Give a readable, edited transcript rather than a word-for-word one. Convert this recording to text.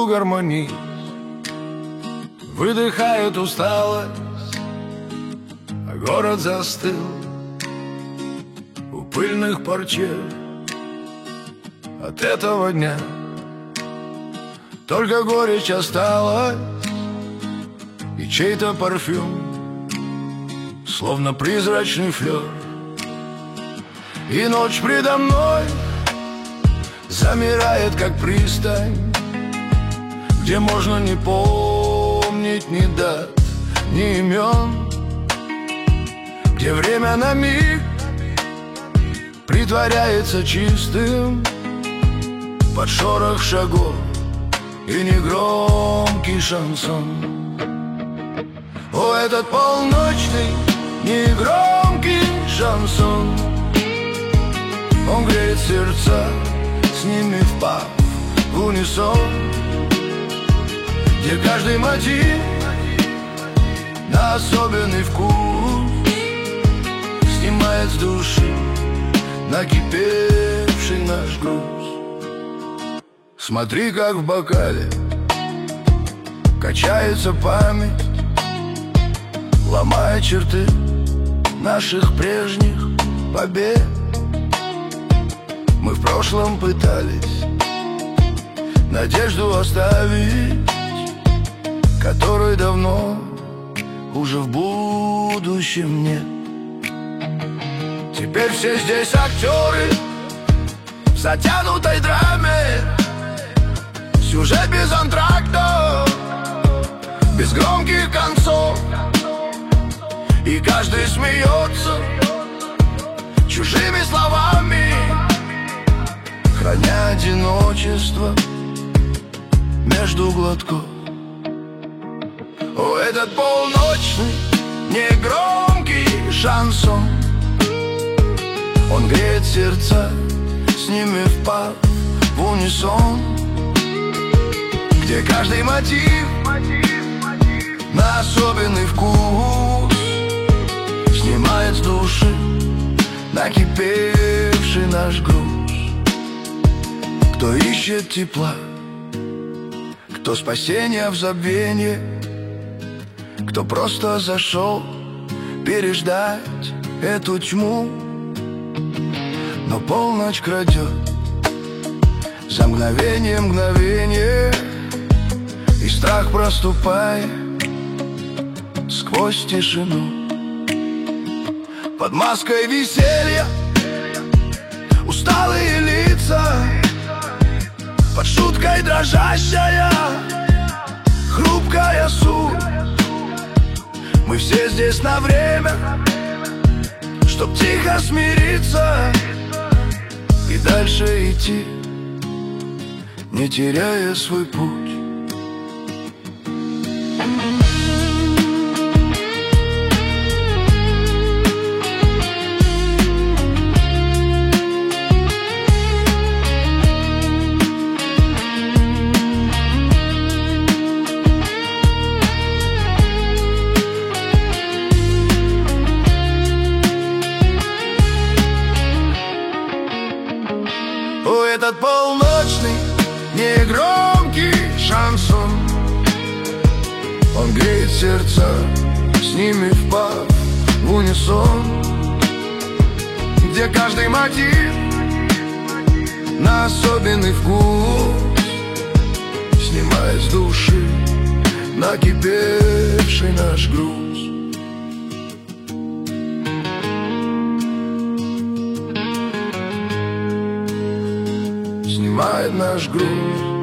гармонист выдыхает усталость, а город застыл у пыльных парчев. От этого дня только горечь осталась и чей-то парфюм, словно призрачный флёр. И ночь предо мной замирает, как пристань, где можно не помнить ни дат, ни имен, где время на миг притворяется чистым под шорох шагов и негромкий шансон. О, этот полночный негромкий шансон, он греет сердца, с ними впав в унисон, где каждый мотив на особенный вкус снимает с души накипевший наш груз. Смотри, как в бокале качается память, ломая черты наших прежних побед. Мы в прошлом пытались надежду оставить, которой давно уже в будущем нет. Теперь все здесь актеры в затянутой драме, сюжет без антрактов, без громких концов, и каждый смеется чужими словами, храня одиночество между глотков. О, этот полночный негромкий шансон, он греет сердца, с ними впав в унисон, где каждый мотив на особенный вкус снимает с души накипевший наш груз. Кто ищет тепла, кто спасения в забвении, кто просто зашел переждать эту тьму. Но полночь крадет за мгновение, и страх проступает сквозь тишину. Под маской веселья усталые лица, под шуткой дрожащая хрупкая суть. Мы все здесь на время, чтоб тихо смириться и дальше идти, не теряя свой путь. О, этот полночный негромкий шансон, он греет сердца, с ними впав в унисон, где каждый мотив на особенный вкус снимает с души накипевший наш груз. Снимает наш груз.